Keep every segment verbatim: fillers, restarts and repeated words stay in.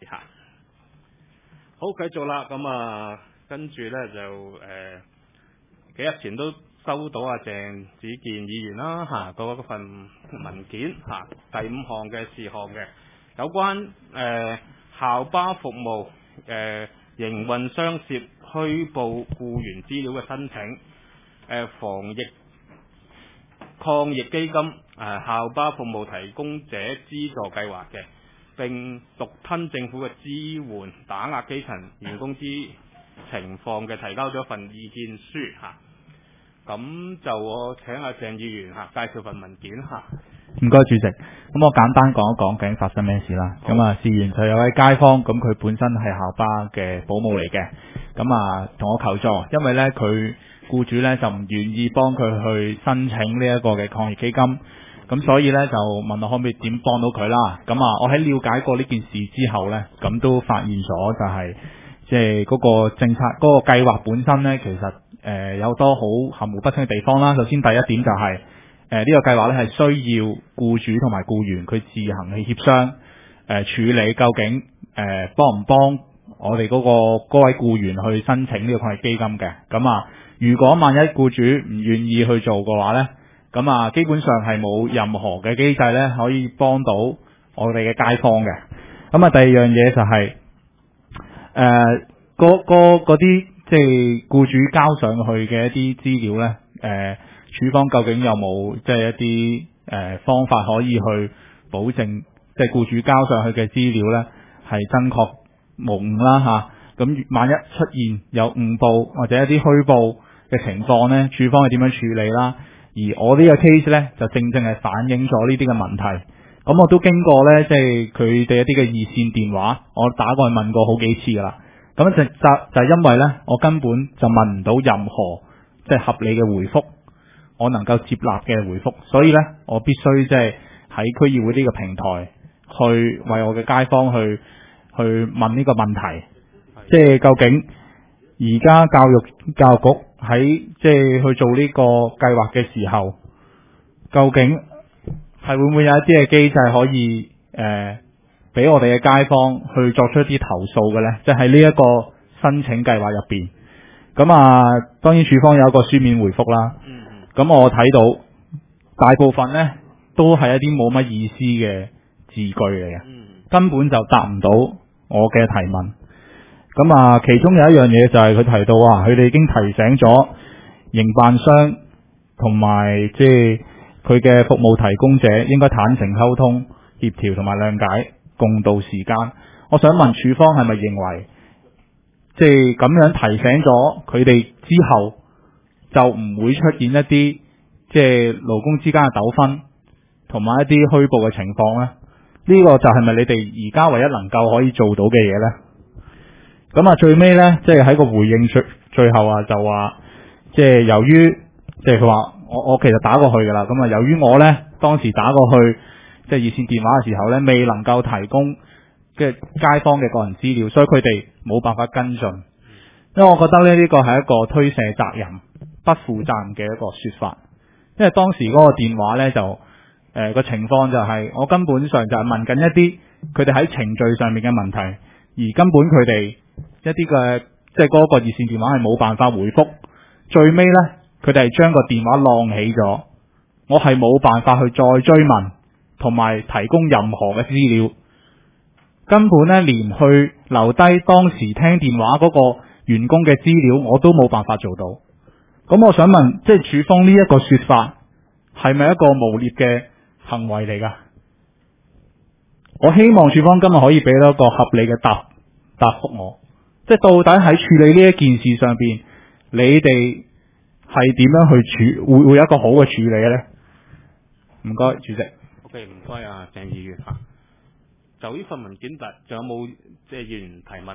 嚇。好，繼續啦。咁啊，跟住咧就誒、呃、幾日前都收到阿鄭子健議員啦嚇嗰份文件嚇、啊，第五項嘅事項嘅有關誒、呃、校巴服務誒營運商涉虛報僱員資料嘅申請，誒、呃、防疫抗疫基金誒、呃、校巴服務提供者資助計劃嘅，並獨吞政府嘅支援打壓基層員工之情況嘅，提交咗份意見書嚇。咁、啊、就我請阿鄭議員嚇、啊、介紹份文件嚇。 唔該主席，咁我簡單講一講究竟發生咩事啦。咁啊，事緣就有位街坊，咁佢本身係校巴嘅保姆嚟嘅，咁啊同我求助，因為呢，佢僱主呢就唔願意幫佢去申請呢一個嘅抗疫基金，咁所以呢，就問我可唔可以點幫到佢啦。咁啊，我喺了解過呢件事之後呢，咁都發現咗就係即係嗰個政策嗰、嗰個計劃本身呢，其實誒、呃、有多好含糊不清嘅地方啦。首先第一點就係、是。誒、呃，呢、這個計劃咧係需要僱主同埋僱員佢自行去協商，誒、呃、處理究竟誒幫唔幫我哋嗰、那個嗰位僱員去申請呢個抗疫基金嘅。咁啊，如果萬一僱主唔願意去做嘅話咧，咁啊基本上係冇任何嘅機制咧可以幫到我哋嘅街坊嘅。咁啊，第二樣嘢就係誒嗰嗰啲即係僱主交上去嘅一啲資料咧，誒、呃。處方究竟有冇即係一啲誒、呃、方法可以去保證，即係僱主交上去嘅資料呢係真確無誤啦嚇。咁、啊、萬一出現有誤報或者一啲虛報嘅情況呢，處方係點樣處理啦？而我呢個 case 呢，就正正係反映咗呢啲嘅問題。咁我都經過呢，即係佢哋一啲嘅二線電話，我打過去問過好幾次噶啦。咁就就就係因為呢，我根本就問唔到任何即係合理嘅回覆。我能夠接納嘅回覆，所以呢，我必須即係喺區議會呢個平台去為我嘅街坊去去問呢個問題，即係究竟而家教育教育局喺即係去做呢個計劃嘅時候，究竟係會唔會有一啲嘅機制可以誒俾、呃、我哋嘅街坊去作出一啲投訴嘅呢？即係呢一個申請計劃入邊，咁啊，當然處方有一個書面回覆啦。咁我睇到大部分呢都係一啲冇乜意思嘅字句嚟嘅，根本就答唔到我嘅提問。咁啊，其中有一樣嘢就係佢提到啊，佢哋已經提醒咗營辦商同埋即係佢嘅服務提供者應該坦誠溝通、協調同埋諒解，共度時間。我想問處方係咪認為即係咁樣提醒咗佢哋之後，就唔會出現一啲即係勞工之間嘅糾紛，同埋一啲虛報嘅情況呢？呢、呢個就係咪你哋而家唯一能夠可以做到嘅嘢呢？咁啊，最尾呢，即係喺個回應最最後啊，就話即係由於即係佢話我我其實打過去噶啦，咁啊由於我呢當時打過去即係熱線電話嘅時候呢，未能夠提供嘅街坊嘅個人資料，所以佢哋冇辦法跟進。因為我覺得呢，呢個係一個推卸責任、不負責任嘅一個說法。因為當時嗰個電話呢，就誒個、呃、情況就係、是、我根本上就係問緊一啲佢哋喺程序上面嘅問題，而根本佢哋一啲嘅即係嗰個熱線電話係冇辦法回覆。最尾呢，佢哋係將個電話晾起咗，我係冇辦法去再追問同埋提供任何嘅資料，根本呢，連去留低當時聽電話嗰個員工嘅資料我都冇辦法做到。咁我想問，即係處方呢一個說法係咪一個誣衊嘅行為嚟㗎？我希望處方今日可以俾到一個合理嘅答答覆我，即係到底喺處理呢一件事上邊，你哋係點樣去處會會有一個好嘅處理呢？唔該，主席。 OK， 唔該啊，鄭議員嚇。就呢份文件，特仲有冇即係議員提問？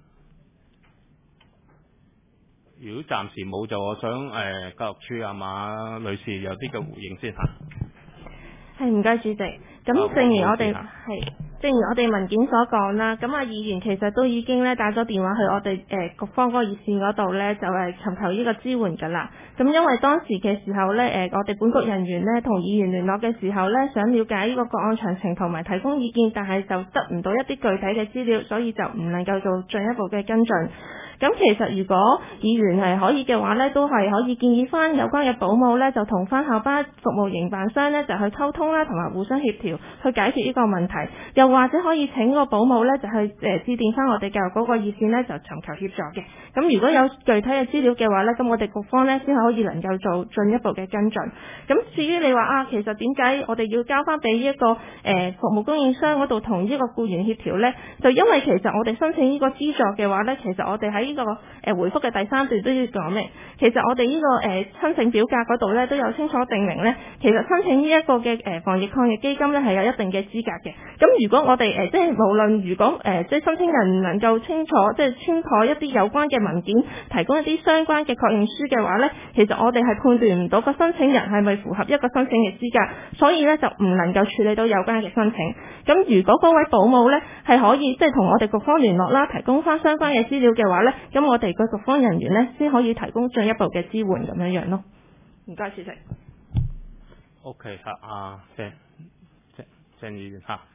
如果暫時冇，就我想誒、呃、教育處阿馬女士有啲嘅回應先嚇。 係，唔該主席。咁正如我哋係正如我哋文件所講啦，咁啊議員其實都已經咧打咗電話去我哋誒、呃、局方嗰個熱線嗰度咧，就係、是、尋求呢個支援㗎啦。咁因為當時嘅時候咧，誒、呃、我哋本局人員咧同議員聯絡嘅時候咧，想了解呢個個案詳情同埋提供意見，但係就得唔到一啲具體嘅資料，所以就唔能夠做進一步嘅跟進。咁其實如果議員係可以嘅話咧，都係可以建議翻有關嘅保姆咧，就同翻校巴服務營辦商咧就去溝通啦，同埋互相協調去解決呢個問題。又或者可以請個保姆咧就去誒、呃、致電翻我哋教育局個熱線咧，就尋求協助嘅。咁如果有具體嘅資料嘅話咧，咁我哋局方咧先可以能夠做進一步嘅跟進。咁至於你話啊，其實點解我哋要交翻俾一個誒、呃、服務供應商嗰度同呢個僱員協調咧？就因為其實我哋申請呢個資助嘅話咧，其實我哋喺呢個誒、呃、回覆嘅第三段都要講明，其實我哋呢、這個誒、呃、申請表格嗰度咧都有清楚定明咧，其實申請呢一個嘅誒、呃、防疫抗疫基金咧係有一定嘅資格嘅。咁如果我哋誒、呃、即係無論如果誒、呃、即係申請人能夠清楚即係清楚一啲有關嘅文件，提供一啲相關嘅確認書嘅話咧，其實我哋係判斷唔到個申請人係咪符合一個申請嘅資格，所以咧就唔能夠處理到有關嘅申請。咁如果嗰位保姆咧係可以即係同我哋局方聯絡啦，提供翻相關嘅資料嘅話咧，咁我哋個局方人員咧先可以提供進一步嘅支援咁樣樣咯。唔該，主席。 OK 嚇，啊鄭鄭鄭議員嚇。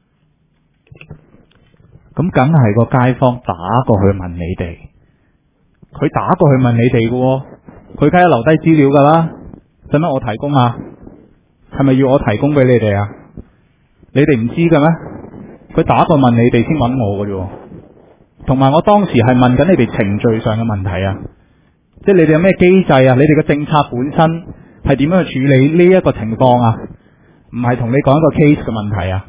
咁梗係個街坊打過去問你哋，佢打過去問你哋嘅喎，佢梗係留低資料㗎啦，使乜我提供啊？係咪要我提供俾你哋啊？你哋唔知嘅咩？佢打過問你哋先揾我嘅啫，同埋我當時係問緊你哋程序上嘅問題啊，即係你哋有咩機制啊？你哋嘅政策本身係點樣去處理呢一個情況啊？唔係同你講一個 case 嘅問題啊。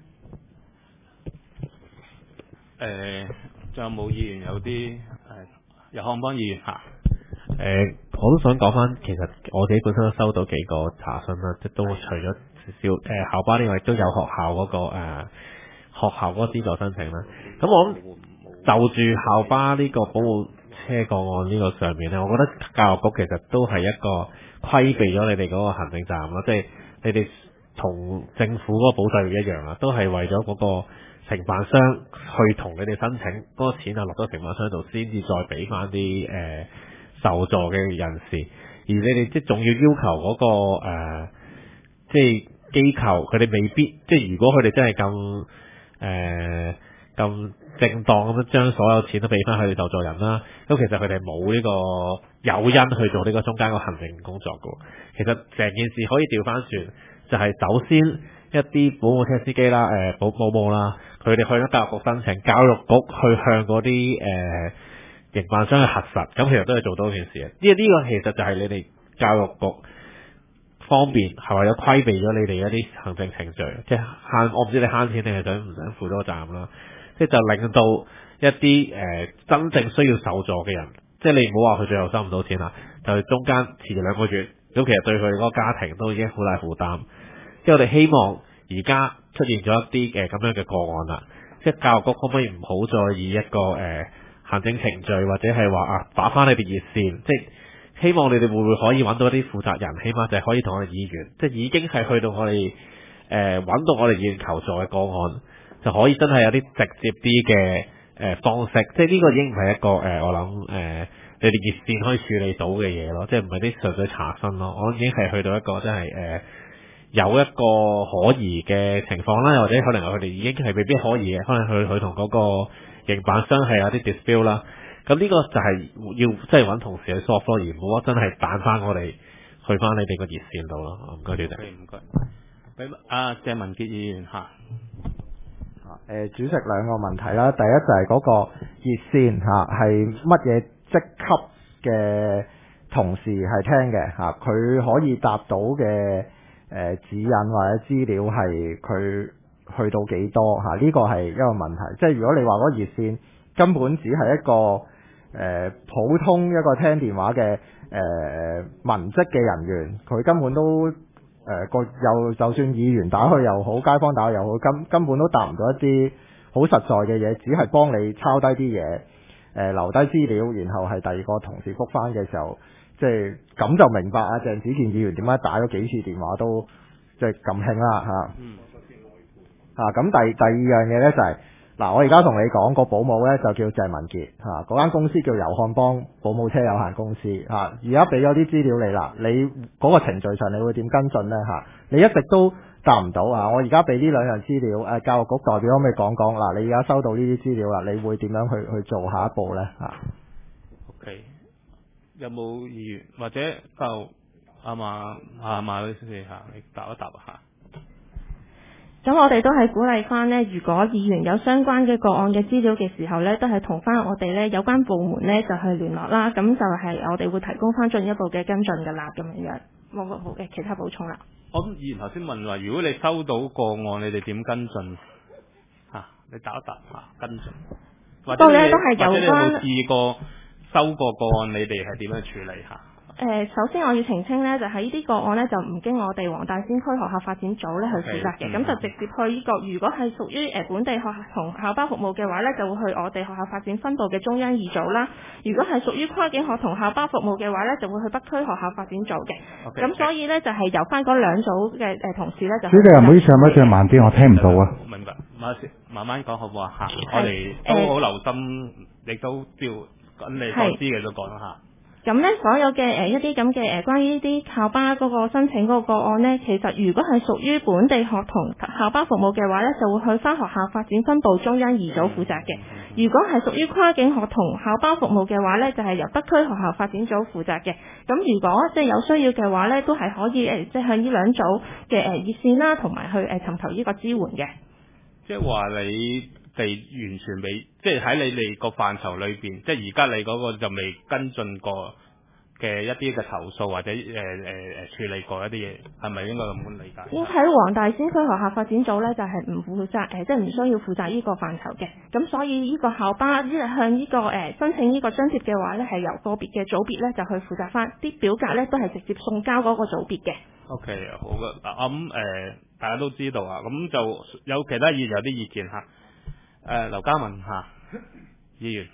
誒，仲有冇議員有啲誒？由漢邦議員嚇。 誒、呃，我都想講翻，其實我自己本身都收到幾個查詢啦，即都除咗小誒、呃、校巴之外，都有學校嗰、那個誒、呃、學校嗰個資助申請啦。咁我諗就住校巴呢個保姆車個案呢個上面咧，我覺得教育局其實都係一個規避咗你哋嗰個行政責任啦，即係你哋同政府嗰個保濟一樣啦，都係為咗嗰個承辦商去同你哋申請嗰、那個錢啊落咗承辦商度，先至再俾翻啲誒受助嘅人士，而你哋即係仲要要求嗰、那個誒、呃，即係機構佢哋未必，即係如果佢哋真係咁誒咁正當咁樣將所有錢都俾翻佢哋受助人啦，咁其實佢哋冇呢個誘因去做呢個中間個行政工作嘅。其實成件事可以調翻轉，就係、是、首先一啲保姆車司機啦、誒、呃、保保姆啦，佢哋去咗教育局申請，教育局去向嗰啲誒營辦商去核實，咁其實都係做到一件事嘅。呢呢個其實就係你哋教育局方面係為咗規避咗你哋一啲行政程序，即係慳，我唔知你慳錢定係想唔想負咗個責任啦。即係就令到一啲誒、呃、真正需要受助嘅人，即係你唔好話佢最後收唔到錢啦，就中間遲兩個月，咁其實對佢嗰個家庭都已經好大負擔。即係我哋希望而家出現咗一啲誒咁樣嘅個案啦，即係教育局可唔可以唔好再以一個誒、呃、行政程序或者係話啊打返你哋熱線，即係希望你哋會唔會可以揾到一啲負責人，起碼就係可以同我哋議員，即係已經係去到我哋誒揾到我哋議員求助嘅個案，就可以真係有啲直接啲嘅誒方式，即係呢個已經唔係一個誒、呃、我諗誒、呃、你哋熱線可以處理到嘅嘢咯，即係唔係啲純粹查詢咯，我已經係去到一個真係誒、呃、有一個可疑嘅情況啦，或者可能佢哋已經係未必可疑嘅，可能佢佢同嗰個營辦商係有啲 dispute 啦。咁呢個就係要即係揾同事去 solve 咯，而唔好真係彈翻我哋去翻你哋個熱線度咯。唔該，主席。 唔該。俾阿謝文傑議員嚇。 誒，主席兩個問題啦，第一就係嗰個熱線嚇係乜嘢職級嘅同事係聽嘅嚇，佢可以答到嘅誒指引或者資料係佢去到幾多嚇？呢個係一個問題。即係如果你話嗰個熱線根本只係一個誒、呃、普通一個聽電話嘅誒、呃、文職嘅人員，佢根本都誒個又就算議員打去又好，街坊打去又好，根根本都答唔到一啲好實在嘅嘢，只係幫你抄低啲嘢，誒、呃、留低資料，然後係第二個同事覆返嘅時候，即係咁就明白啊鄭子健議員點解打咗幾次電話都即係咁興啦嚇。嗯啊，咁第第二樣嘢呢，就係、是、嗱，我而家同你講個保姆呢，就叫鄭文傑嚇，嗰、啊、間公司叫友漢邦保姆車有限公司嚇，而家俾咗啲資料你啦，你嗰個程序上你會點跟進呢？嚇、啊？你一直都答唔到啊！我而家俾呢兩樣資料，誒、啊、教育局代表可唔可以講講嗱？你而家收到呢啲資料啦，你會點樣去去做下一步呢？嚇、啊、 ？OK，有冇議員或者就阿馬阿馬女士嚇，你答一答下。 咁我哋都係鼓勵翻呢，如果議員有相關嘅個案嘅資料嘅時候呢，都係同翻我哋呢有關部門呢就去聯絡啦。咁就係我哋會提供翻進一步嘅跟進㗎啦，咁樣樣冇個好嘅其他補充啦。 我諗議員頭先問話，如果你收到個案，你哋點跟進？嚇、啊，你答一答嚇、啊，跟進。或者你都係有關或者你有冇試過收過個案，你哋係點樣處理嚇？ 誒、呃，首先我要澄清呢，就係呢啲個案呢，就唔經我哋黃大仙區學校發展組呢去負責嘅，咁、okay, 就直接去呢、這個。如果係屬於誒本地學校同校巴服務嘅話呢，就會去我哋學校發展分部嘅中央二組啦。如果係屬於跨境學同校巴服務嘅話呢，就會去北區學校發展組嘅。咁、okay, 所以呢，就係、是、由翻嗰兩組嘅誒同事呢，就。主席，唔好意思，可唔可以再慢啲？我聽唔到啊。 明白，慢先，慢慢講好唔好啊？嚇，我哋都好留心，亦、呃、都照咁你所知嘅都講啦嚇。 咁呢，所有嘅誒、呃、一啲咁嘅誒關於呢啲校巴嗰個申請嗰個個案呢，其實如果係屬於本地學同校巴服務嘅話呢，就會去翻學校發展分部中央二組負責嘅。如果係屬於跨境學同校巴服務嘅話呢，就係、是、由北區學校發展組負責嘅。咁如果即係有需要嘅話呢，都係可以誒，即係向呢兩組嘅誒熱線啦，同埋去誒尋求呢個支援嘅。 即係話你哋完全未，即係喺你哋個範疇裏邊，即係而家你嗰個就未跟進過嘅一啲嘅投訴或者誒誒誒處理過一啲嘢，係咪應該咁樣理解？ 應喺黃大仙區學校發展組呢，就係、是、唔負責誒、呃，即係唔需要負責呢個範疇嘅。咁所以呢個校巴呢向呢、這個誒、呃、申請呢個津貼嘅話呢，係由個別嘅組別呢就去負責翻，啲表格呢都係直接送交嗰個組別嘅。 OK，好嘅，嗱咁誒大家都知道啊，咁就有其他議員有啲意見嚇。誒、呃，劉嘉文嚇、啊、議員。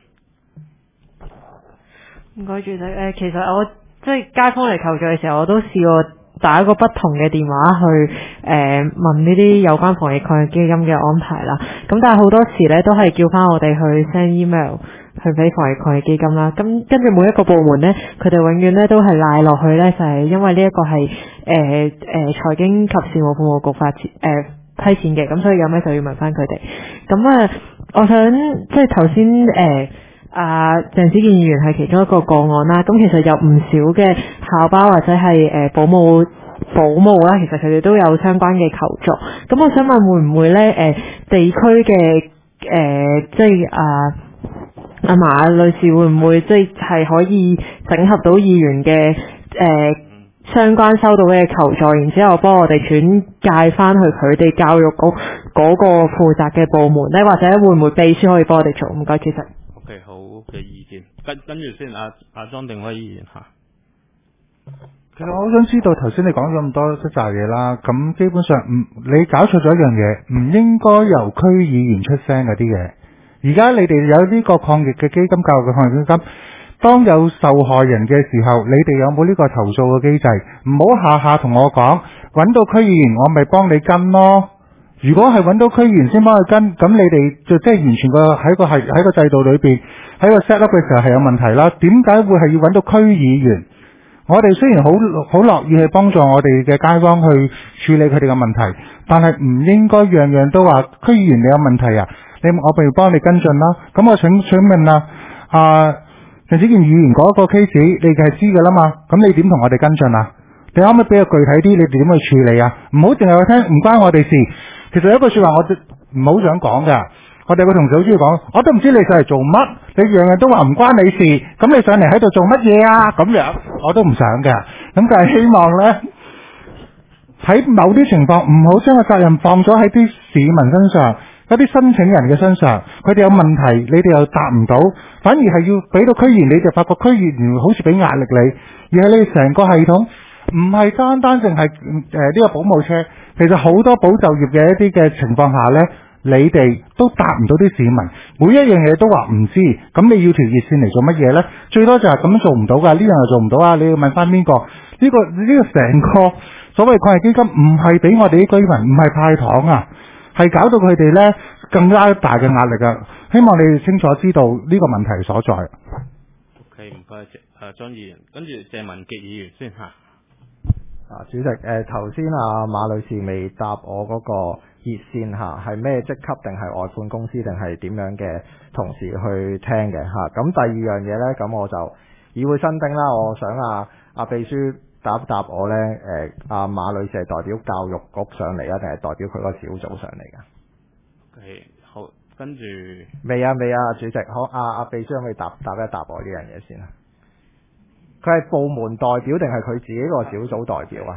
唔該，主席。誒，其實我即係街坊嚟求助嘅時候，我都試過打一個不同嘅電話去誒、呃、問呢啲有關防疫抗疫基金嘅安排啦。咁但係好多時咧都係叫翻我哋去 send email 去俾防疫抗疫基金啦。咁跟住每一個部門咧，佢哋永遠咧都係賴落去咧，就係、是、因為呢一個係誒誒財經及事務服務局發錢誒、呃、批錢嘅，咁所以有咩就要問翻佢哋。咁啊、呃，我想即係頭先誒。啊，鄭子健議員係其中一個個案啦。咁其實有唔少嘅校巴或者係誒、呃、保姆保姆啦，其實佢哋都有相關嘅求助。咁我想問會唔會咧誒、呃、地區嘅誒即係啊阿馬女士會唔會即係係可以整合到議員嘅誒、呃、相關收到嘅求助，然之後幫我哋轉介翻去佢哋教育局嗰個負責嘅部門咧，或者會唔會秘書可以幫我哋做？唔該，其實。 Okay, 好嘅意見，跟跟住先，阿阿莊定輝議員嚇。 其實我好想知道，頭先你講咗咁多一紮嘢啦，咁基本上唔你搞錯咗一樣嘢，唔應該由區議員出聲嗰啲嘢。而家你哋有呢個抗疫嘅基金，教育嘅抗疫基金，當有受害人嘅時候，你哋有冇呢個投訴嘅機制？唔好下下同我講，揾到區議員我咪幫你跟咯。如果係揾到區議員先幫佢跟，咁你哋就即係完全個喺個係喺個制度裏邊喺個 set up 嘅時候係有問題啦。點解會係要揾到區議員？我哋雖然好好樂意去幫助我哋嘅街坊去處理佢哋嘅問題，但係唔應該樣樣都話區議員你有問題啊，你我不如幫你跟進啦。咁我請請問啊，啊鄭子健議員嗰個 case 你係知㗎啦嘛？咁你點同我哋跟進啊？你可唔可以比較具體啲？你哋點去處理啊？唔好淨係話聽唔關我哋事。其實有一句說話我唔好想講㗎，我哋個同事好中意講，我都唔知你上嚟做乜，你樣樣都話唔關你事，咁你上嚟喺度做乜嘢啊？咁樣我都唔想㗎，咁但係希望呢，喺某啲情況唔好將個責任放咗喺啲市民身上，一啲申請人嘅身上，佢哋有問題，你哋又答唔到，反而係要俾到區議員，你就發覺區議員好似俾壓力你，而係你成個系統唔係單單淨係誒呢個保姆車。其實好多保就業嘅一啲嘅情況下呢，你哋都答唔到啲市民，每一樣嘢都話唔知，咁你要條熱線嚟做乜嘢呢？最多就係咁樣做唔到噶，呢樣又做唔到啊！你要問翻邊個？呢個呢個成個所謂抗疫基金唔係俾我哋啲居民，唔係派糖啊，係係搞到佢哋呢更加大嘅壓力啊！希望你哋清楚知道呢個問題所在。 OK， 唔該，謝誒張議員，跟住謝文傑議員先嚇。 啊，主席，誒頭先啊馬女士未答我嗰個熱線嚇，係咩職級定係外判公司定係點樣嘅同事去聽嘅嚇？咁、啊、第二樣嘢呢，咁我就議會新丁啦，我想啊啊秘書答一答我呢。誒、啊、阿馬女士係代表教育局上嚟啊，定係代表佢個小組上嚟㗎？ OK， 好，跟住未啊未啊，主席，好啊啊秘書可唔可以答答一答我呢樣嘢先啊？佢係部門代表定係佢自己個小組代表啊？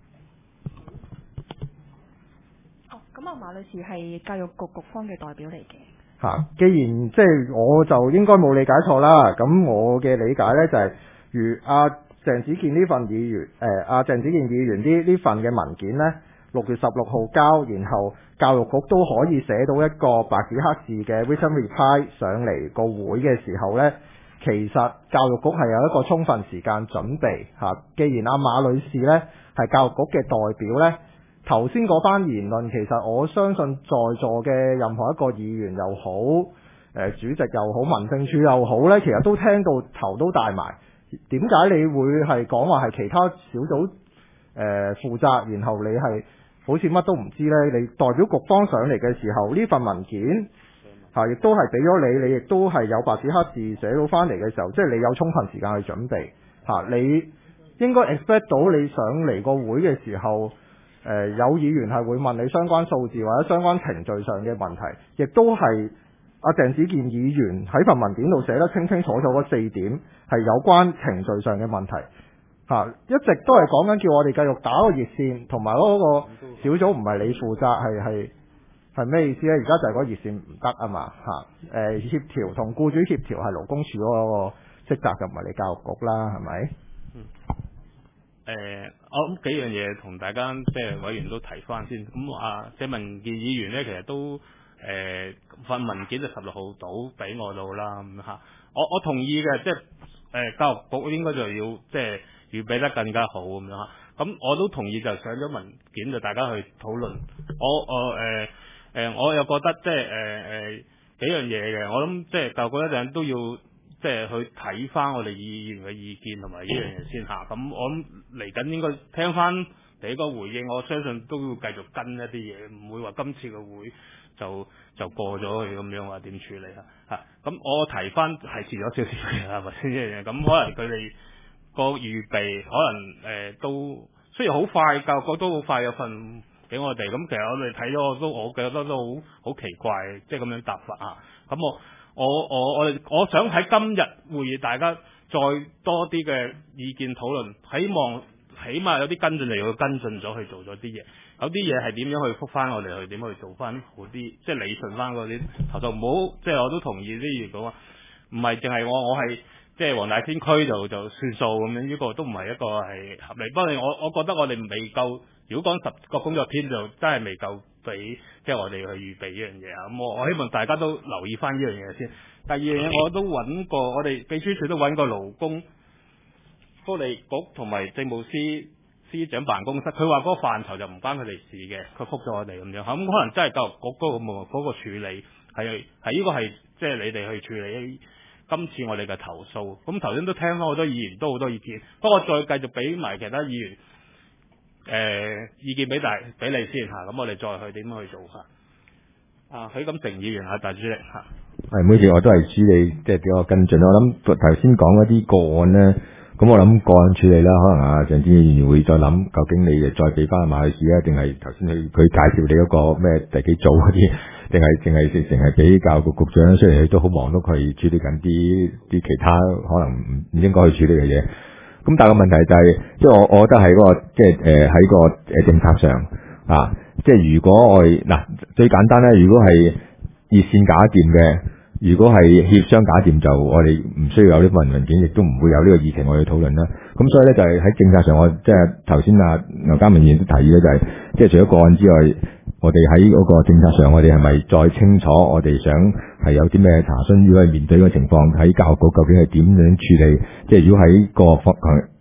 哦，咁啊馬女士係教育局局方嘅代表嚟嘅。 嚇、啊，既然即係我就應該冇理解錯啦，咁我嘅理解呢，就係、是，如阿、啊、鄭子健呢份議員，誒阿鄭子健議員呢呢份嘅文件呢，六月十六號交，然後教育局都可以寫到一個白紙黑字嘅 written reply 上嚟個會嘅時候呢，其實教育局係有一個充分時間準備嚇、啊。既然阿馬女士呢係教育局嘅代表呢，頭先嗰番言論，其實我相信在座嘅任何一個議員又好，誒、呃、主席又好，民政處又好呢，其實都聽到頭都大埋。點解你會係講話係其他小組誒、呃、負責，然後你係好似乜都唔知呢？你代表局方上嚟嘅時候，呢份文件嚇亦、啊、都係俾咗你，你亦都係有白紙黑字寫到翻嚟嘅時候，即係你有充分時間去準備嚇、啊。你應該 expect 到你上嚟個會嘅時候，誒、呃、有議員係會問你相關數字或者相關程序上嘅問題，亦都係阿鄭子健議員喺份文件度寫得清清楚楚嗰四點係有關程序上嘅問題嚇、啊，一直都係講緊叫我哋繼續打個熱線，同埋嗰個小組唔係你負責，係係係咩意思呢？而家就係嗰熱線唔得啊嘛嚇，誒協調同僱主協調係勞工處嗰個職責，就唔係你教育局啦，係咪？ 嗯。誒、呃，我諗幾樣嘢同大家即係委員都提翻先。咁啊，謝文傑議員呢，其實都誒份、呃、文件就十六號到俾我到啦咁嚇。我我同意嘅，即係誒、呃、教育局應該就要即係預備得更加好咁樣嚇。咁我都同意就上咗文件就大家去討論。我我誒誒、呃呃，我又覺得即係誒誒幾樣嘢嘅。我諗即係教育局一陣都要。即係去睇翻我哋議員嘅意見同埋呢樣嘢先嚇，咁我諗嚟緊應該聽翻你個回應，我相信都要繼續跟一啲嘢，唔會話今次嘅會就就過咗去咁樣話點處理嚇嚇。咁我提翻係遲咗少少嘅係咪先呢樣嘢？咁可能佢哋個預備可能誒、呃、都雖然好快，教育局都好快有份俾我哋，咁其實我哋睇咗都我覺得都好好奇怪，即係咁樣答法嚇。咁我。我我我哋我想喺今日會議大家再多啲嘅意見討論，希望起碼有啲跟進嚟去跟進咗去做咗啲嘢，有啲嘢係點樣去覆翻我哋去點去做翻好啲，即係理順翻嗰啲投訴，唔好即係我都同意啲議員講話，唔係淨係我我係即係黃大仙區就就算數咁樣，呢、這個都唔係一個係合理。不過我我覺得我哋未夠，如果講十個工作天就真係未夠。俾即係我哋去預備呢樣嘢啊！咁我我希望大家都留意翻呢樣嘢先。第二樣嘢我都揾過，我哋秘書處都揾過勞工福利局同埋政務司司長辦公室，佢話嗰個範疇就唔關佢哋事嘅，佢覆咗我哋咁樣。咁可能真係教育局嗰個嗰個處理係係呢個係即係你哋去處理今次我哋嘅投訴。咁頭先都聽翻好多議員都好多意見，不過再繼續俾埋其他議員。誒、呃、意見俾大俾你先嚇，咁我哋再去點樣去做嚇。啊，許錦成議員啊，大主席嚇。 係，每次我都係處理，即係俾我跟進。我諗頭先講嗰啲個案咧，咁我諗個案處理啦，可能啊鄭子健議員會再諗，究竟你誒再俾翻馬女士啊，定係頭先佢佢介紹你嗰個咩第幾組嗰啲，定係淨係淨係俾教育局局長？雖然佢都好忙碌去處理緊啲啲其他可能唔唔應該去處理嘅嘢。咁但係個問題就係、是，即係我我覺得喺嗰、那個即係誒喺個誒政策上啊，即係如果我哋嗱、啊、最簡單咧，如果係熱線搞掂嘅，如果係協商搞掂，就我哋唔需要有呢份文件，亦都唔會有呢個議程我哋討論啦。咁所以咧就係、是、喺政策上，我即係頭先啊劉家明議員都提議咧，就係、是、即係除咗個案之外，我哋喺嗰個政策上，我哋係咪再清楚我哋想係有啲咩查詢？如果係面對呢個情況，喺教育局究竟係點樣處理？即係如果喺個方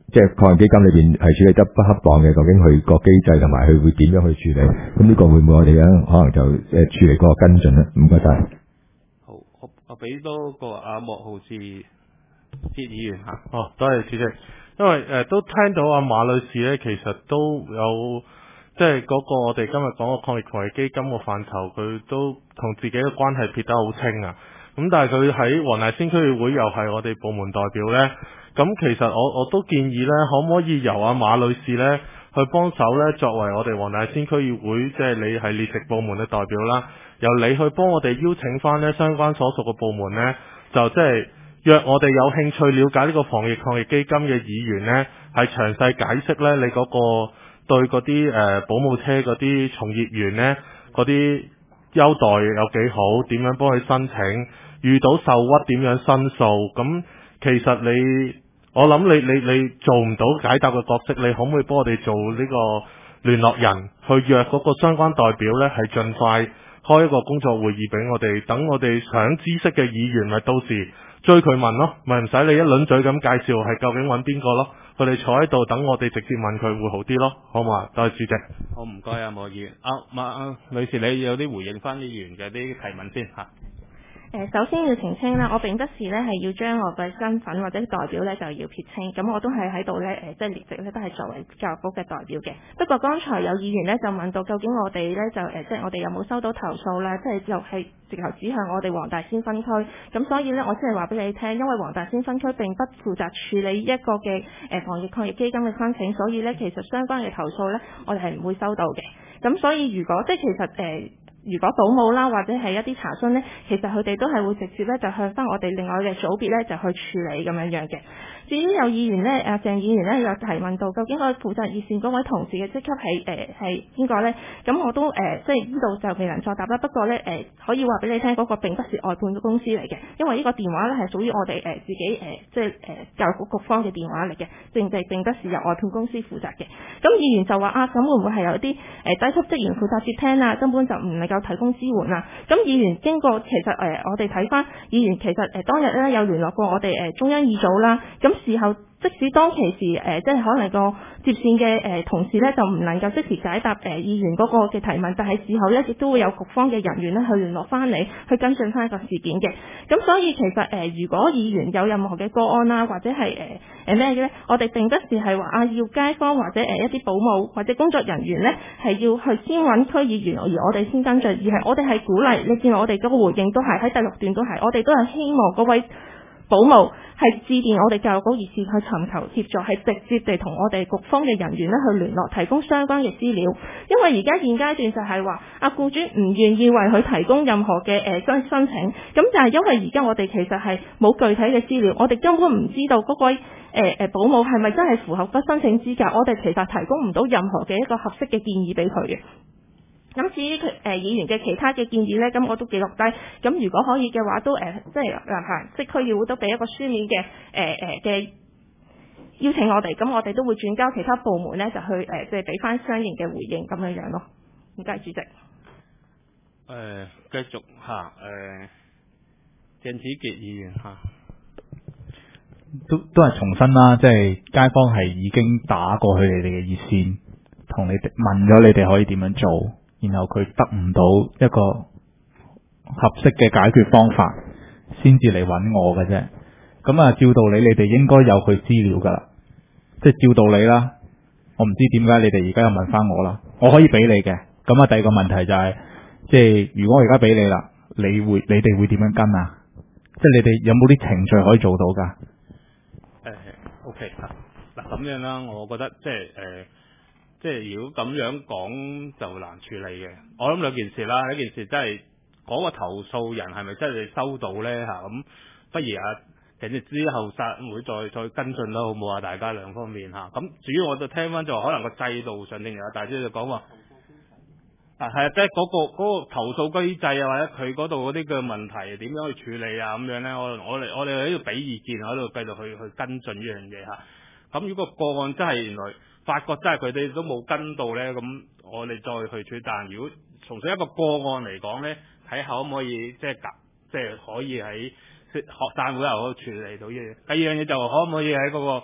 即係抗疫基金裏邊係處理得不恰當嘅，究竟佢個機制同埋佢會點樣去處理？咁呢個會唔會我哋咧可能就誒處理嗰個跟進咧？唔該晒。 好，我我俾多個阿莫浩志薛議員嚇。 哦，多謝主席。因為誒、呃、都聽到阿馬女士咧，其實都有即係嗰個我哋今日講個抗疫防疫基金個範疇，佢都同自己嘅關係撇得好清啊。咁但係佢喺黃大仙區議會又係我哋部門代表呢。咁其實我我都建議呢，可唔可以由阿馬女士呢去幫手呢？作為我哋黃大仙區議會，即係你係列席部門嘅代表啦，由你去幫我哋邀請翻呢相關所屬嘅部門呢，就即係約我哋有興趣了解呢個防疫抗疫基金嘅議員呢，係詳細解釋呢你嗰個對嗰啲誒保姆車嗰啲從業員呢嗰啲優待有幾好，點樣幫佢申請，遇到受屈點樣申訴。咁其實你我諗你你你做唔到解答嘅角色，你可唔可以幫我哋做呢個聯絡人，去約嗰個相關代表呢？係盡快開一個工作會議俾我哋，等我哋想知識嘅議員咪到時追佢問咯，咪唔使你一輪嘴咁介紹係究竟揾邊個咯，佢哋坐喺度等我哋直接問佢會好啲咯，好嘛？多謝主席。 好，唔該啊，莫議員。啊馬女士，你有啲回應翻啲議員嘅啲提問先嚇。 誒，首先要澄清啦，我並不是咧係要將我嘅身份或者代表咧就要撇清，咁我都係喺度咧誒，即係列席咧都係作為教育局嘅代表嘅。不過剛才有議員咧就問到，究竟我哋咧就誒，即係我哋有冇收到投訴咧？即係就係直頭指向我哋黃大仙分區。咁所以咧，我先係話俾你聽，因為黃大仙分區並不負責處理一個嘅誒防疫抗疫基金嘅申請，所以咧其實相關嘅投訴咧，我哋係唔會收到嘅。咁所以如果即係其實誒。呃如果保姆啦，或者係一啲查詢呢，其實佢哋都係會直接咧就向翻我哋另外嘅組別咧就去處理咁樣樣嘅。至於有議員呢，阿鄭議員呢，有提問到，究竟我負責熱線嗰位同事嘅職級係誒係邊個呢？咁我都誒、呃、即係呢度就未能作答啦。不過呢，誒、呃、可以話俾你聽，嗰、那個並不是外判公司嚟嘅，因為呢個電話呢係屬於我哋誒、呃、自己誒、呃、即係誒、呃、教育局局方嘅電話嚟嘅，並並並不是由外判公司負責嘅。咁議員就話啊，咁會唔會係有啲誒、呃、低級職員負責接聽啊？根本就唔能夠提供支援啊！咁議員經過其實誒、呃，我哋睇翻議員其實誒、呃、當日咧有聯絡過我哋誒、呃、中央二組啦。咁事後即使當其時誒、呃，即係可能個接線嘅誒、呃、同事咧就唔能夠即時解答誒、呃、議員嗰個嘅提問，但係事後咧亦都會有局方嘅人員咧去聯絡翻你，去跟進翻一個事件嘅。咁所以其實誒、呃，如果議員有任何嘅個案啦，或者係誒誒咩嘅咧，我哋並不是係話啊要街坊或者誒、呃、一啲保姆或者工作人員咧係要去先揾區議員，而我哋先跟進，而係我哋係鼓勵。你見我哋嗰個回應都係喺第六段都係，我哋都係希望嗰位保姆係致電我哋教育局熱線去尋求協助，係直接地同我哋局方嘅人員咧去聯絡，提供相關嘅資料。因為而家現階段就係話，阿僱主唔願意為佢提供任何嘅誒申申請，咁就係因為而家我哋其實係冇具體嘅資料，我哋根本唔知道嗰位誒誒、呃、保姆係咪真係符合不申請資格，我哋其實提供唔到任何嘅一個合適嘅建議俾佢嘅。咁至於佢誒、呃、議員嘅其他嘅建議咧，咁我都記錄低。咁如果可以嘅話，都誒、呃、即係嗱嚇，即區議會都俾一個書面嘅誒誒嘅邀請我哋，咁我哋都會轉交其他部門咧，就去誒、呃、即係俾翻相應嘅回應咁樣樣咯。唔該，主席。誒、 呃，繼續嚇誒、呃，鄭子傑議員嚇， 都都係重申啦，即係街坊係已經打過去你哋嘅熱線，同你哋問咗你哋可以點樣做。然後佢得唔到一個合適嘅解決方法，先至嚟揾我嘅啫。咁啊，照道理你哋應該有佢資料噶啦，即係照道理啦。我唔知點解你哋而家又問翻我啦。我可以俾你嘅。咁啊，第二個問題就係、是，即係如果我而家俾你啦，你會你哋會點樣跟啊？即係你哋有冇啲程序可以做到噶？誒、 呃、，OK 啊，嗱咁樣啦，我覺得即係誒。呃即係如果咁樣講就難處理嘅。我諗兩件事啦，一件事真係嗰個投訴人係咪真係收到呢？嚇、啊？咁不如啊，人哋之後殺會再再跟進啦，好唔好啊？大家兩方面嚇。咁、啊、主要我就聽翻就話可能個制度上定有大姐就講話啊係啊，即係嗰個嗰、嗰個投訴機制啊，或者佢嗰度嗰啲嘅問題點樣去處理啊咁樣呢？我我哋我哋喺度俾意見，喺度繼續去去跟進呢樣嘢嚇。咁、啊、如果個案真係原來發覺真係佢哋都冇跟到呢，咁我哋再去處理。但如果從屬一個個案嚟講呢，睇下可唔可以即係夾，即係可以喺學生會又可以處理到呢樣嘢。第二樣嘢就可唔可以喺嗰個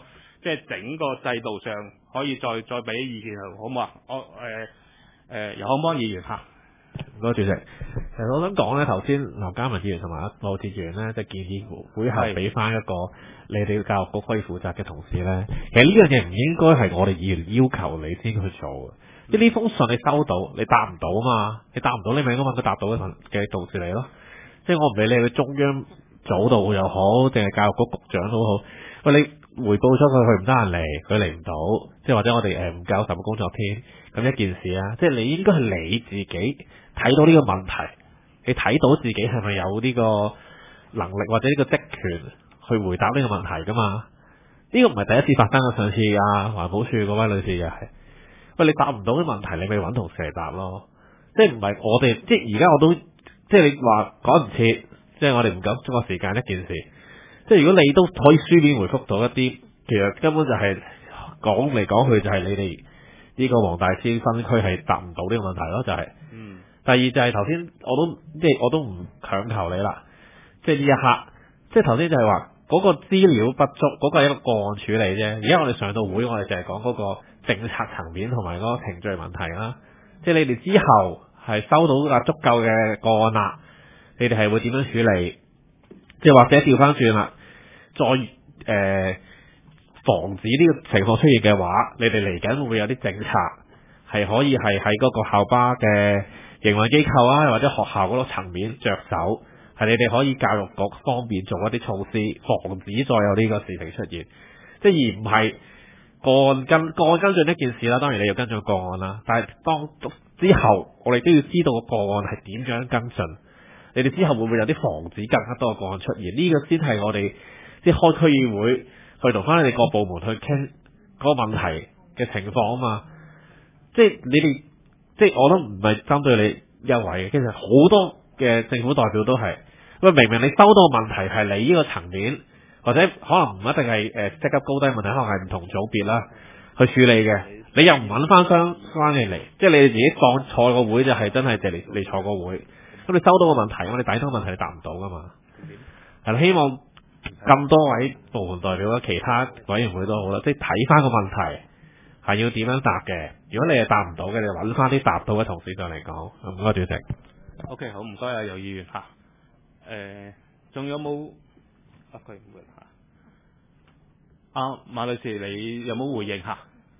即係整個制度上可以再再俾意見，好唔好啊？我誒誒由康邦議員嚇。 唔該，主席。其實我想講咧，頭先劉嘉文議員同埋羅志源咧，即係建議會後俾翻一個你哋教育局可以負責嘅同事咧。其實呢樣嘢唔應該係我哋議員要求你先去做嘅。即係呢封信你收到，你答唔到啊嘛？你答唔到，你咪應該問佢答到嘅嘅同事嚟咯。即係我唔理你去中央組度又好，定係教育局局長都好。喂，你回報咗佢，佢唔得閒嚟，佢嚟唔到，即係或者我哋誒唔夠十個工作天，咁一件事啊。即係你應該係你自己睇到呢個問題，你睇到自己係咪有呢個能力或者呢個職權去回答呢個問題噶嘛？呢個唔係第一次發生嘅，上次啊環保署嗰位女士又係，喂，你答唔到啲問題，你咪揾同事嚟答咯。即係唔係我哋，即係而家我都即係你話趕唔切，即係我哋唔夠足夠時間一件事。即係如果你都可以書面回覆到一啲，其實根本就係講嚟講去就係你哋呢個黃大仙分區係答唔到呢個問題咯，就係、是。嗯。第二就係頭先我都即係我都唔強求你啦，即係呢一刻，即係頭先就係話嗰個資料不足，嗰、那個係一個個案處理啫。而家我哋上到會，我哋就係講嗰個政策層面同埋嗰個程序問題啦。即係你哋之後係收到啊足夠嘅個案啦，你哋係會點樣處理？即係或者調翻轉啦，再誒、呃、防止呢個情況出現嘅話，你哋嚟緊會唔會有啲政策係可以係喺嗰個校巴嘅營運機構啊，或者學校嗰個層面着手，係你哋可以教育局方面做一啲措施，防止再有呢個事情出現。即係而唔係個案跟個案跟進一件事啦，當然你要跟進個案啦，但係當之後我哋都要知道個個案係點樣跟進。你哋之後會唔會有啲防止更加多嘅個案出現？呢、這個先係我哋即係開區議會去同翻你哋各部門去傾嗰個問題嘅情況啊嘛。即係你哋，即係我都唔係針對你一位嘅，其實好多嘅政府代表都係，喂，明明你收到問題係你呢個層面，或者可能唔一定係誒職級高低問題，可能係唔同組別啦去處理嘅，你又唔揾翻相關嘅嚟，即係你哋自己當坐個會就係真係就嚟嚟坐個會。咁你收到個問題，我哋底層問題你答唔到噶嘛？係啦，希望咁多位部門代表啦，其他委員會都好啦，即係睇翻個問題係要點樣答嘅。如果你係答唔到嘅，你揾翻啲答到嘅同事上嚟講。唔該，主席。 O K， 好，唔該啊，有議員嚇。誒，仲有冇？啊，佢唔會嚇。啊，馬女士，你有冇回應嚇？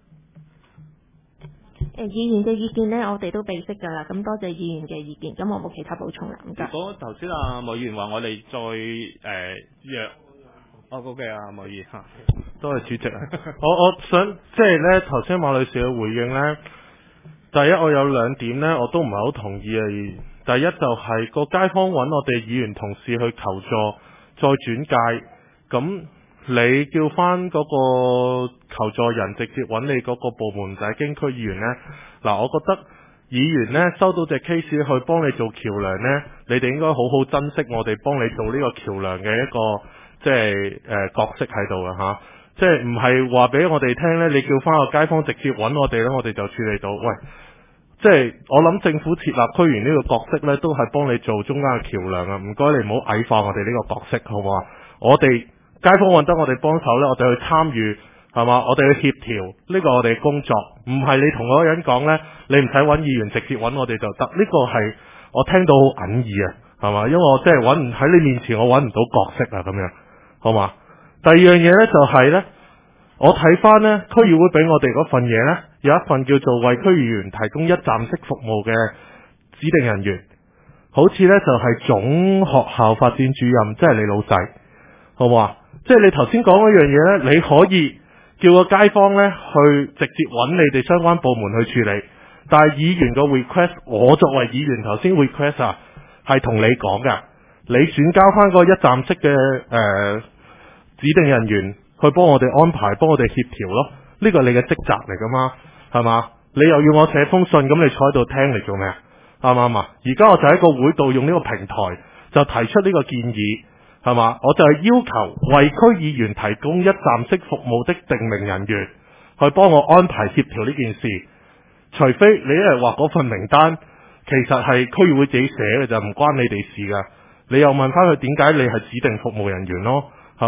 誒議員嘅意見呢，我哋都備悉㗎啦。咁多謝議員嘅意見，咁我冇其他補充啦。唔該。 如果頭先啊莫議員話我哋再誒、呃、約，哦嗰嘅啊莫議員嚇， 多謝主席啊。我我想即係咧頭先馬女士嘅回應咧，第一我有兩點咧我都唔係好同意啊。第一就係個街坊揾我哋議員同事去求助，再轉介咁。你叫翻嗰個求助人直接揾你嗰個部門，就係經區議員呢。嗱，我覺得議員呢收到隻 case 去幫你做橋梁呢，你哋應該好好珍惜我哋幫你做呢個橋梁嘅一個即係誒、呃、角色喺度嘅嚇。即係唔係話俾我哋聽呢？你叫翻個街坊直接揾我哋呢，我哋就處理到。喂，即係我諗政府設立區議員呢個角色呢，都係幫你做中間嘅橋梁啊！唔該你唔好矮化我哋呢個角色，好唔好啊？我哋街坊揾得我哋幫手呢，我哋去參與係嘛？我哋去協調呢個我哋工作，唔係你同嗰個人講呢，你唔使揾議員直接揾我哋就得。呢個係我聽到好隱意啊，係嘛？因為我真係揾唔喺你面前，我揾唔到角色啊，咁樣好嘛？第二樣嘢呢，就係呢，我睇翻呢區議會俾我哋嗰份嘢呢，有一份叫做為區議員提供一站式服務嘅指定人員，好似呢就係總學校發展主任，即係你老細，好唔好啊？即係你頭先講嗰樣嘢呢，你可以叫個街坊呢去直接揾你哋相關部門去處理，但係議員個 request， 我作為議員頭先 request 啊，係同你講㗎，你轉交翻個一站式嘅誒、呃、指定人員去幫我哋安排，幫我哋協調咯，呢個係你嘅職責嚟噶嘛，係嘛？你又要我寫封信，咁你坐喺度聽嚟做咩啊？啱唔啱啊？而家我就喺個會度用呢個平台就提出呢個建議。係嘛？我就係要求為區議員提供一站式服務的定名人員，去幫我安排協調呢件事。除非你一係話嗰份名單其實係區議會自己寫嘅，就唔關你哋事噶。你又問翻佢點解你係指定服務人員咯？係嘛？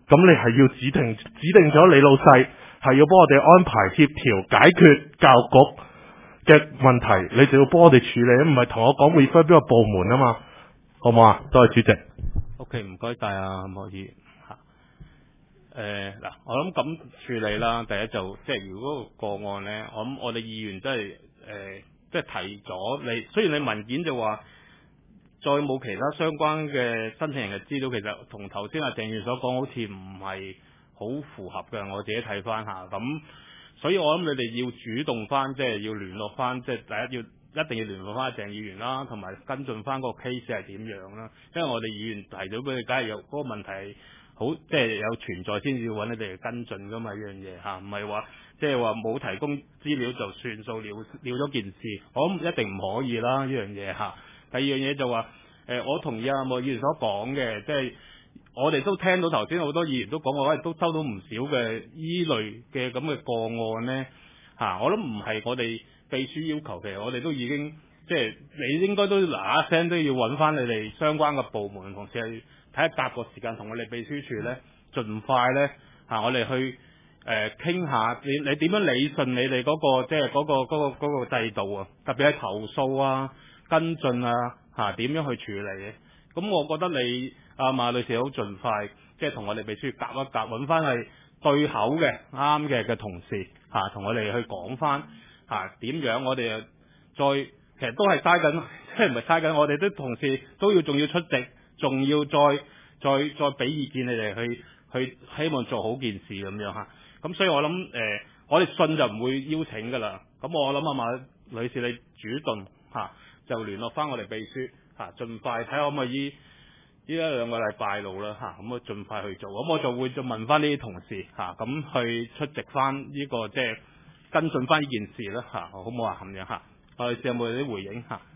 咁你係要指定指定咗你老細係要幫我哋安排協調解決教育局嘅問題，你就要幫我哋處理，唔係同我講 refer 邊個部門啊嘛，好唔好啊？多謝主席。 OK， 唔該晒啊，莫議員嚇。誒嗱，我諗咁處理啦。第一就即係如果個個案咧，我諗我哋議員真係誒，即係提咗你，雖然你文件就話再冇其他相關嘅申請人嘅資料，其實同頭先阿鄭議員所講好似唔係好符合嘅。我自己睇翻下咁，所以我諗你哋要主動翻，即係要聯絡翻，即係第一要。一定要聯絡翻鄭議員啦，同埋跟進翻個 case 係點樣啦。因為我哋議員提到俾你，梗係有嗰個問題好，即係有存在先至要揾你哋嚟跟進噶嘛，呢樣嘢嚇，唔係話即係話冇提供資料就算數了了咗件事，我諗一定唔可以啦呢樣嘢嚇。第二樣嘢就話誒、呃，我同意阿莫議員所講嘅，即係我哋都聽到頭先好多議員都講過，我哋都收到唔少嘅依類嘅咁嘅個案咧嚇，我諗唔係我哋秘書要求，其實我哋都已經即係你應該都嗱嗱聲都要揾翻你哋相關嘅部門同事去睇下夾個時間同我哋秘書處咧，盡快咧嚇、啊、我哋去誒傾、呃、下你你點樣理順你哋嗰、嗰個即係嗰個嗰、嗰個嗰個制度啊，特別係投訴啊、跟進啊嚇點、啊、樣去處理嘅。咁我覺得你阿馬女士好盡快即係同我哋秘書夾一夾，揾翻係對口嘅啱嘅嘅同事嚇，同、啊、我哋去講翻。嚇點、啊、樣？我哋又再其實都係嘥緊，即係唔係嘥緊？我哋啲同事都要仲要出席，仲要再再再俾意見你哋去去希望做好件事咁樣嚇。咁、啊、所以我諗誒、呃，我哋信就唔會邀請㗎啦。咁我諗阿馬女士你主動嚇、啊、就聯絡翻我哋秘書嚇、啊，盡快睇下可唔可以依依一兩個禮拜路啦嚇，咁我盡快去做。咁我就會再問翻呢啲同事嚇，咁、啊、去出席翻呢、呢個即係。跟進翻呢件事啦嚇，好唔好啊？咁樣嚇，我哋試有冇啲回應嚇？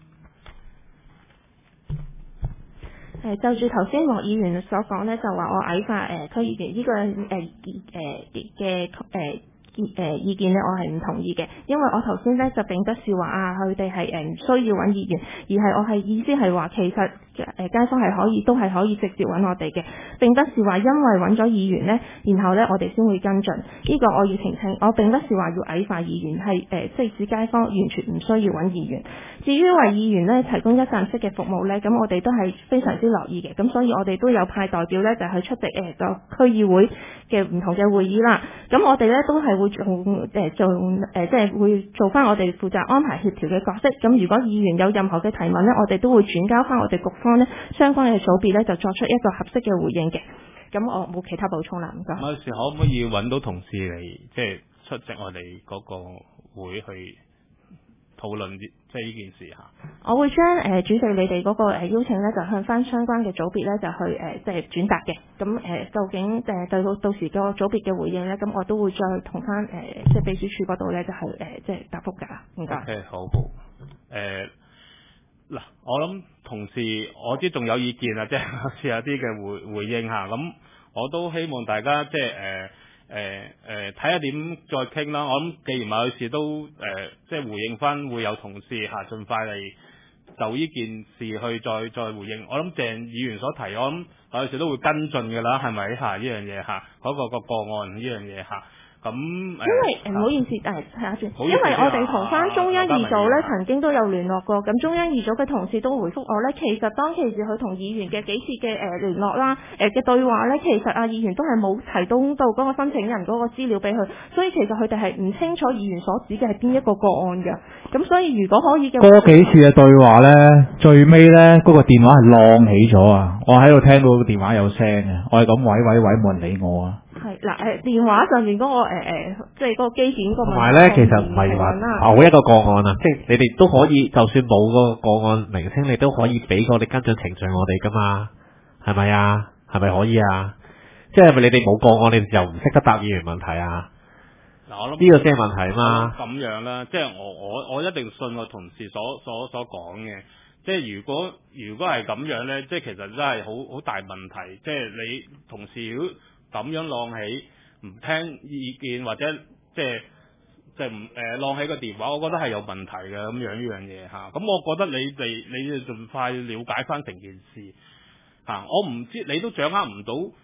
誒就住頭先莫議員所講咧，就話我矮化誒區議員呢個誒誒嘅誒誒意見咧，我係唔同意嘅，因為我頭先咧就並不是話啊佢哋係誒唔需要揾議員，而係我係意思係話其實誒街坊係可以都係可以直接揾我哋嘅，並不是話因為揾咗議員咧，然後咧我哋先會跟進。呢、這個我要澄清，我並不是話要矮化議員，係誒即係指街坊完全唔需要揾議員。至於為議員咧提供一站式嘅服務咧，咁我哋都係非常之樂意嘅，咁所以我哋都有派代表咧就去出席誒個區議會嘅唔同嘅會議啦。咁我哋咧都係會做誒做誒即係會做翻我哋負責安排協調嘅角色。咁如果議員有任何嘅提問咧，我哋都會轉交翻我哋局方咧相關嘅組別咧，就作出一個合適嘅回應嘅。咁我冇其他補充啦，唔該。 有時可唔可以揾到同事嚟即係出席我哋嗰個會去討論即係呢件事嚇？ 我會將誒、呃、主席你哋嗰個誒邀請咧，就向翻相關嘅組別咧，就去誒即係轉達嘅。咁誒、呃、究竟誒對到到時個組別嘅回應咧，咁我都會再同翻誒即係秘書處嗰度咧，就係誒即係答覆㗎啦。唔該。 誒好好誒嗱，我諗同事我知仲有意見啊，即係好似有啲嘅回回應嚇。咁我都希望大家即係誒。呃誒誒睇下點再傾啦！我諗既然馬女士都誒、呃、即係回應翻，會有同事嚇盡快嚟就呢件事去再再回應。我諗鄭議員所提，我諗馬女士都會跟進㗎啦，係咪嚇呢樣嘢嚇？嗰、那個個個案呢樣嘢嚇。咁誒，因為誒唔好意思，誒睇下先，因為我哋同翻中央二組咧曾經都有聯絡過，咁中央二組嘅同事都回覆我咧，其實當其時佢同議員嘅幾次嘅誒聯絡啦，誒嘅對話咧，其實啊議員都係冇提供到嗰個申請人嗰個資料俾佢，所以其實佢哋係唔清楚議員所指嘅係邊一個個案嘅，咁所以如果可以嘅， 嗰幾次嘅對話咧，最尾咧嗰個電話係晾起咗啊！我喺度聽到個電話有聲嘅，我係咁喂喂喂冇人理我啊！ 係嗱誒電話上面嗰、那個誒誒、呃，即係嗰個機件個問題。 同埋咧，其實唔係話某一個個案啊，即係你哋都可以，就算冇個個案名稱，你都可以俾我哋跟進程序我哋噶嘛，係咪啊？係咪可以啊？即係咪你哋冇個案，你哋就唔識得答議員問題啊？ 嗱，我諗呢個先係問題啊嘛。 咁樣啦，即係我我我一定信我同事所所所講嘅。即係如果如果係咁樣咧，即係其實真係好好大問題。即係你同事如果咁樣晾起唔聽意見或者即係即係唔誒晾起個電話，我覺得係有問題嘅咁樣呢樣嘢嚇。咁我覺得你哋你哋盡快了解翻成件事嚇。我唔知你都掌握唔到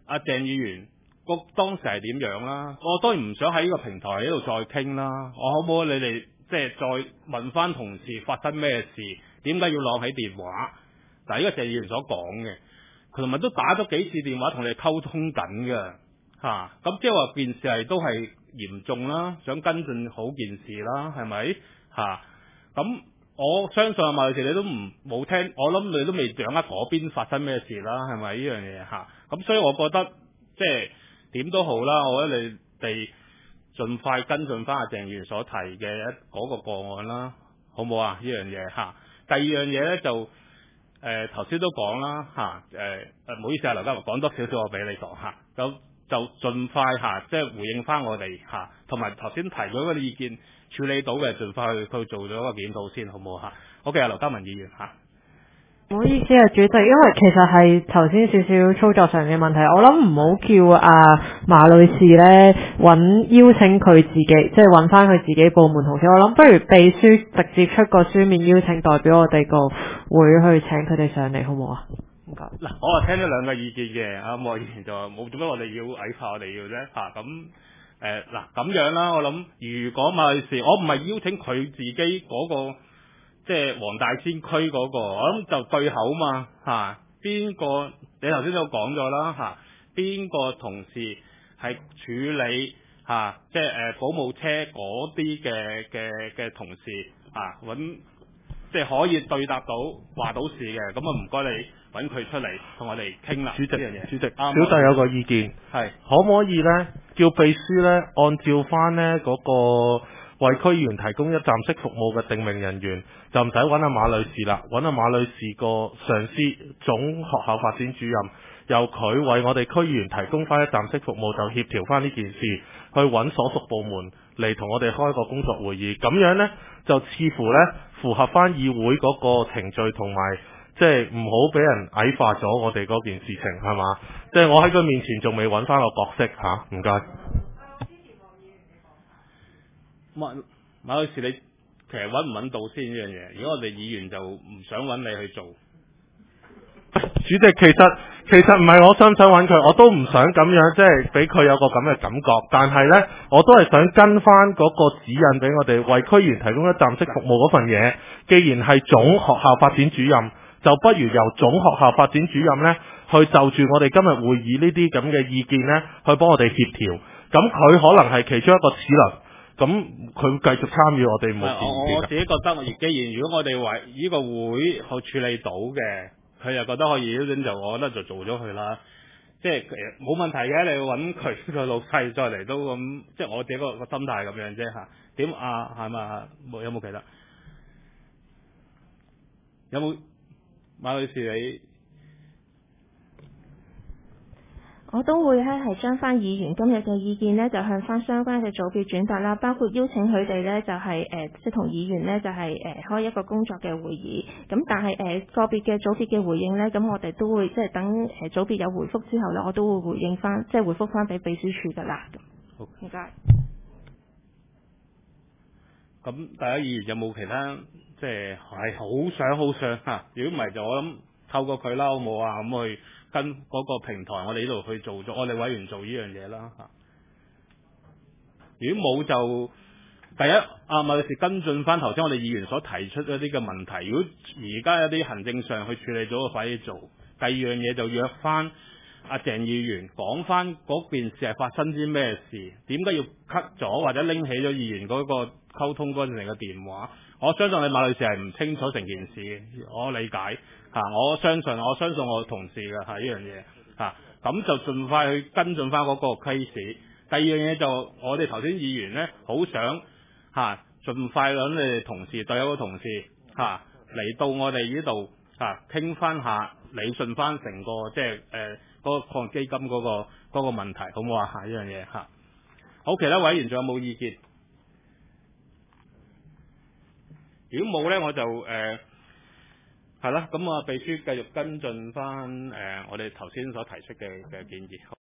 阿鄭議員個當時係點樣啦？我當然唔想喺呢個平台喺度再傾啦。我可唔可以你哋即係再問翻同事發生咩事？點解要攞起電話？嗱，呢個鄭議員所講嘅，佢同埋都打咗幾次電話同你哋溝通緊嘅嚇。咁即係話件事係都係嚴重啦，想跟進好件事啦，係咪嚇？咁我相信阿馬女士你都唔冇聽，我諗你都未掌握嗰邊發生咩事啦，係咪呢樣嘢嚇？咁所以我覺得即係點都好啦，我覺得你哋盡快跟進翻阿鄭議員所提嘅一嗰個個案啦，好唔好啊？呢樣嘢嚇。第二樣嘢咧就誒頭先都講啦嚇，誒誒唔好意思啊，劉家華講多少少我俾你講嚇，就就盡快嚇，即係回應翻我哋嚇，同埋頭先提咗嗰啲意見處理到嘅，盡快去去做咗一個檢討先，好唔好嚇？好嘅，劉嘉文議員嚇。 唔好意思啊，主席，因為其實係頭先少少操作上嘅問題，我諗唔好叫阿馬女士咧揾邀請佢自己，即係揾翻佢自己部門同事。我諗不如秘書直接出個書面邀請，代表我哋個會去請佢哋上嚟，好唔好啊？唔該。 嗱，我啊聽咗兩個意見嘅，阿莫議員就話冇做乜，我哋要矮化我哋要啫嚇。咁誒嗱咁樣啦，我諗如果馬女士，我唔係邀請佢自己嗰個。即係黃大仙區嗰、那個，我諗就對口嘛嚇。邊、啊、個你頭先都講咗啦嚇，邊、啊、個同事係處理嚇、啊，即係誒、呃、保姆車嗰啲嘅嘅嘅同事啊，揾即係可以對答到話到事嘅，咁啊唔該你揾佢出嚟同我哋傾啦。 主席， 呢樣嘢， 主席， 啊、 小弟有個意見， 係可唔可以呢？叫秘書呢，按照翻呢嗰個為區議員提供一站式服務嘅定名人員，就唔使揾阿馬女士啦，揾阿馬女士個上司總學校發展主任，由佢為我哋區議員提供翻一站式服務，就協調翻呢件事，去揾所屬部門嚟同我哋開個工作會議，咁樣呢，就似乎呢符合翻議會嗰個程序，同埋即係唔好俾人矮化咗我哋嗰件事情，係嘛？即係我喺佢面前仲未揾翻個角色嚇，唔該。 馬馬女士，你其實揾唔揾到先呢樣嘢？如果我哋議員就唔想揾你去做， 主席，其實其實唔係我想唔想揾佢，我都唔想咁樣，即係俾佢有個咁嘅感覺。但係呢，我都係想跟翻嗰個指引俾我哋為區議員提供一站式服務嗰份嘢。既然係總學校發展主任，就不如由總學校發展主任呢去就住我哋今日會議呢啲咁嘅意見呢，去幫我哋協調。咁佢可能係其中一個齒輪。咁佢繼續參與我哋冇建議。 我自己覺得，我既然如果我哋為呢個會去處理到嘅，佢又覺得可以，咁就我覺得就做咗佢啦。即係冇問題嘅，你揾佢個老細再嚟都咁，即係我自己個個心態咁樣啫嚇。點啊係嘛？冇有冇其他？有冇馬女士你？ 我都會咧係將翻議員今日嘅意見呢，就向翻相關嘅組別轉達啦，包括邀請佢哋呢，就係、是、誒、呃、即係同議員呢，就係、是、誒、呃、開一個工作嘅會議。咁但係誒、呃、個別嘅組別嘅回應呢，咁我哋都會即係等誒、呃、組別有回覆之後呢，我都會回應翻，即係回覆翻俾秘書處噶啦。 好， 唔該。 咁大家議員有冇其他即係係好想好想嚇？如果唔係就我諗透過佢啦，好冇啊？咁去。跟嗰個平台，我哋呢度去做咗，我哋委員做呢樣嘢啦嚇。如果冇就第一，阿馬女士跟進翻頭先我哋議員所提出一啲嘅問題。如果而家有啲行政上去處理咗，快啲做。第二樣嘢就約翻阿鄭議員講翻嗰件事係發生啲咩事，點解要 cut 咗或者拎起咗議員嗰個溝通嗰陣嘅電話？我相信你馬女士係唔清楚成件事嘅，我理解。嚇、啊！我相信，我相信我同事嘅係呢樣嘢嚇，咁、啊、就盡快去跟進翻嗰個 case。第二樣嘢就我哋頭先議員呢，好想嚇、啊、盡快揾你哋同事對有個同事嚇嚟、啊、到我哋呢度嚇傾翻下，理順翻成個即係誒嗰個抗疫基金嗰、嗰個嗰、嗰個問題，好唔好啊？呢樣嘢嚇。好，其他委員仲有冇意見？如果冇呢，我就誒。呃係啦，咁啊，秘書繼續跟進翻誒、呃，我哋頭先所提出嘅嘅建議。